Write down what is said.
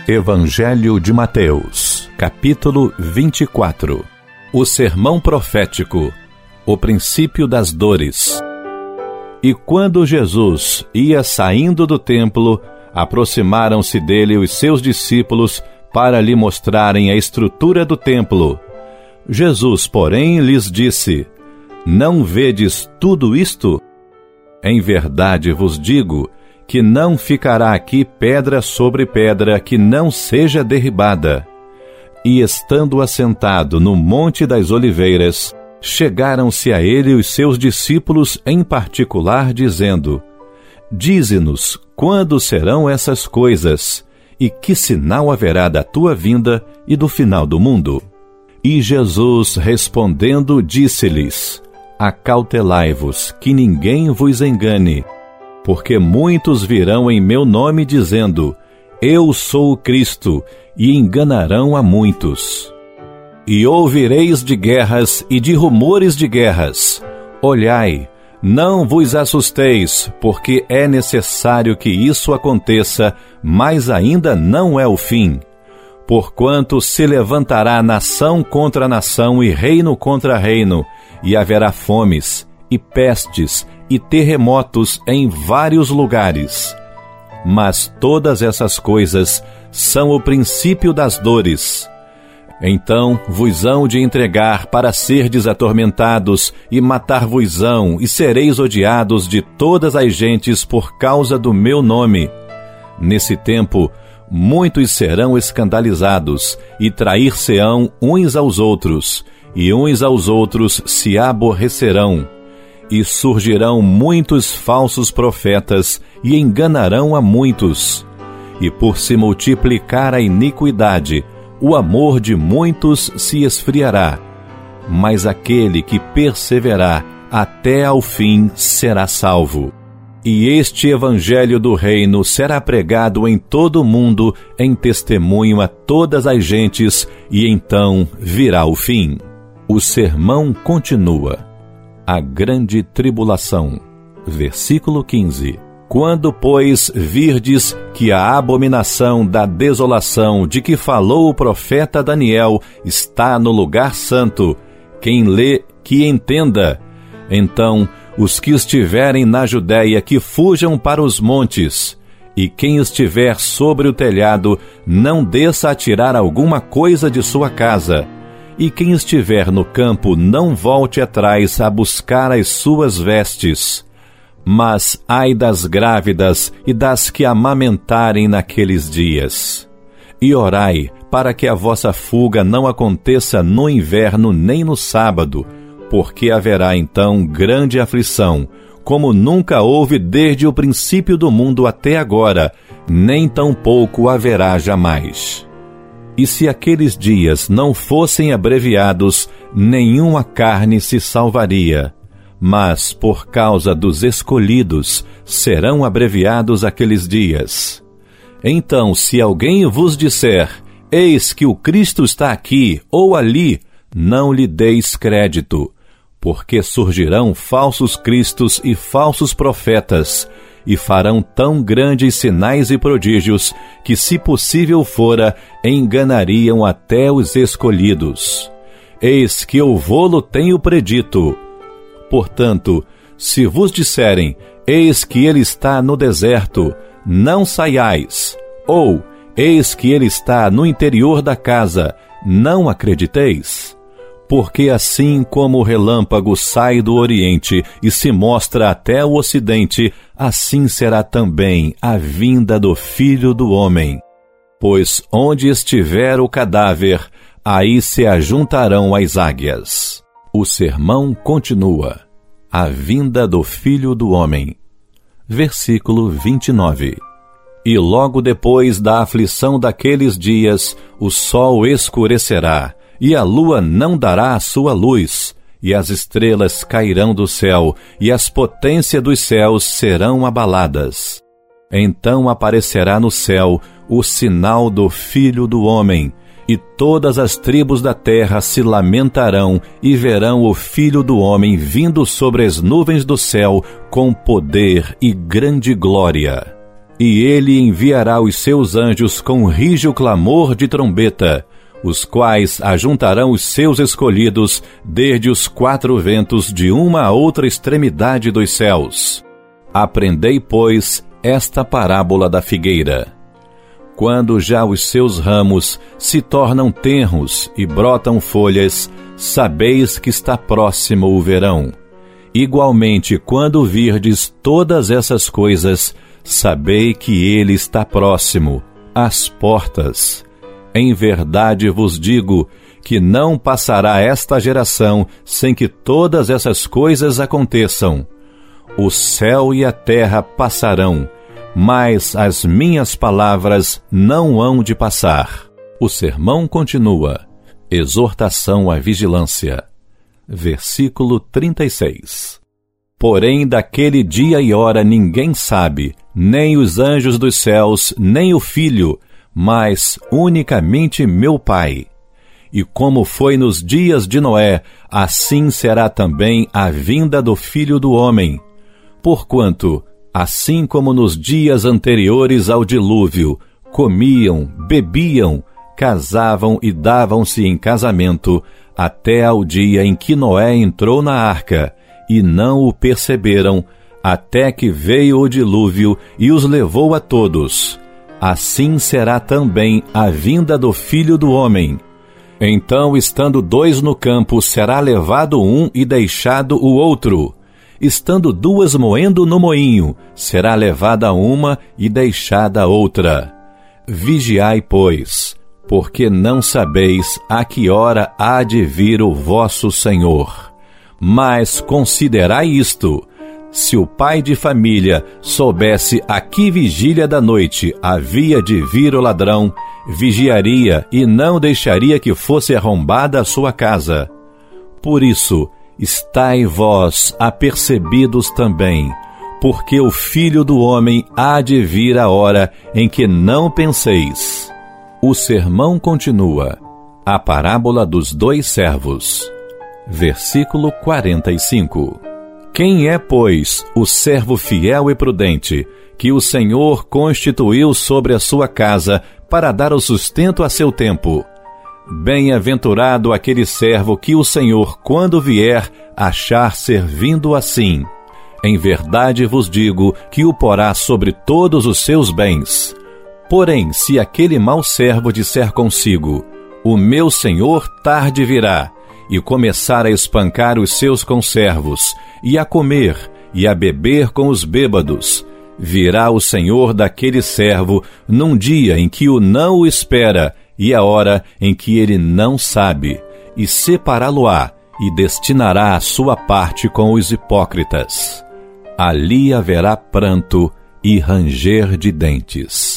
Evangelho de Mateus, capítulo 24. O sermão profético, o princípio das dores. E quando Jesus ia saindo do templo, aproximaram-se dele os seus discípulos para lhe mostrarem a estrutura do templo. Jesus, porém, lhes disse: Não vedes tudo isto? Em verdade vos digo que não ficará aqui pedra sobre pedra que não seja derribada. E estando assentado no Monte das Oliveiras, chegaram-se a ele os seus discípulos em particular, dizendo: Dize-nos quando serão essas coisas, e que sinal haverá da tua vinda e do final do mundo? E Jesus, respondendo, disse-lhes: Acautelai-vos, que ninguém vos engane, porque muitos virão em meu nome dizendo: Eu sou o Cristo, e enganarão a muitos. E ouvireis de guerras e de rumores de guerras. Olhai, não vos assusteis, porque é necessário que isso aconteça, mas ainda não é o fim. Porquanto se levantará nação contra nação e reino contra reino, e haverá fomes, e pestes, e terremotos em vários lugares. Mas todas essas coisas são o princípio das dores. Então vos hão de entregar para serdes atormentados, e matar-vos-ão, e sereis odiados de todas as gentes por causa do meu nome. Nesse tempo, muitos serão escandalizados, e trair-se-ão uns aos outros, e uns aos outros se aborrecerão. E surgirão muitos falsos profetas, e enganarão a muitos. E por se multiplicar a iniquidade, o amor de muitos se esfriará. Mas aquele que perseverar até ao fim será salvo. E este evangelho do reino será pregado em todo o mundo, em testemunho a todas as gentes, e então virá o fim. O sermão continua. A grande tribulação. Versículo 15. Quando, pois, virdes que a abominação da desolação de que falou o profeta Daniel está no lugar santo, quem lê, que entenda. Então, os que estiverem na Judéia, que fujam para os montes, e quem estiver sobre o telhado, não desça a tirar alguma coisa de sua casa. E quem estiver no campo, não volte atrás a buscar as suas vestes. Mas ai das grávidas e das que amamentarem naqueles dias. E orai, para que a vossa fuga não aconteça no inverno nem no sábado, porque haverá então grande aflição, como nunca houve desde o princípio do mundo até agora, nem tampouco haverá jamais. E se aqueles dias não fossem abreviados, nenhuma carne se salvaria. Mas, por causa dos escolhidos, serão abreviados aqueles dias. Então, se alguém vos disser: Eis que o Cristo está aqui ou ali, não lhe deis crédito, porque surgirão falsos cristos e falsos profetas, e farão tão grandes sinais e prodígios, que, se possível fora, enganariam até os escolhidos. Eis que eu vô-lo tenho predito. Portanto, se vos disserem: Eis que ele está no deserto, não saiais, ou eis que ele está no interior da casa, não acrediteis. Porque assim como o relâmpago sai do Oriente e se mostra até o Ocidente, assim será também a vinda do Filho do Homem. Pois onde estiver o cadáver, aí se ajuntarão as águias. O sermão continua. A vinda do Filho do Homem. Versículo 29. E logo depois da aflição daqueles dias, o sol escurecerá, e a lua não dará a sua luz, e as estrelas cairão do céu, e as potências dos céus serão abaladas. Então aparecerá no céu o sinal do Filho do Homem, e todas as tribos da terra se lamentarão e verão o Filho do Homem vindo sobre as nuvens do céu com poder e grande glória. E ele enviará os seus anjos com rígido clamor de trombeta, os quais ajuntarão os seus escolhidos desde os 4 ventos de uma a outra extremidade dos céus. Aprendei, pois, esta parábola da figueira. Quando já os seus ramos se tornam tenros e brotam folhas, sabeis que está próximo o verão. Igualmente, quando virdes todas essas coisas, sabei que ele está próximo, às portas. Em verdade vos digo que não passará esta geração sem que todas essas coisas aconteçam. O céu e a terra passarão, mas as minhas palavras não hão de passar. O sermão continua. Exortação à vigilância. Versículo 36. Porém, daquele dia e hora ninguém sabe, nem os anjos dos céus, nem o Filho, mas unicamente meu Pai. E como foi nos dias de Noé, assim será também a vinda do Filho do Homem. Porquanto, assim como nos dias anteriores ao dilúvio, comiam, bebiam, casavam e davam-se em casamento, até ao dia em que Noé entrou na arca, e não o perceberam, até que veio o dilúvio e os levou a todos. Assim será também a vinda do Filho do Homem. Então, estando 2 no campo, será levado um e deixado o outro. Estando 2 moendo no moinho, será levada uma e deixada a outra. Vigiai, pois, porque não sabeis a que hora há de vir o vosso Senhor. Mas considerai isto: se o pai de família soubesse a que vigília da noite havia de vir o ladrão, vigiaria e não deixaria que fosse arrombada a sua casa. Por isso, estai vós apercebidos também, porque o Filho do Homem há de vir a hora em que não penseis. O sermão continua. A parábola dos 2 servos. Versículo 45. Quem é, pois, o servo fiel e prudente, que o Senhor constituiu sobre a sua casa para dar o sustento a seu tempo? Bem-aventurado aquele servo que o Senhor, quando vier, achar servindo assim. Em verdade vos digo que o porá sobre todos os seus bens. Porém, se aquele mau servo disser consigo: o meu senhor tarde virá, e começar a espancar os seus conservos, e a comer, e a beber com os bêbados, virá o senhor daquele servo num dia em que o não o espera, e a hora em que ele não sabe, e separá-lo-á, e destinará a sua parte com os hipócritas. Ali haverá pranto e ranger de dentes.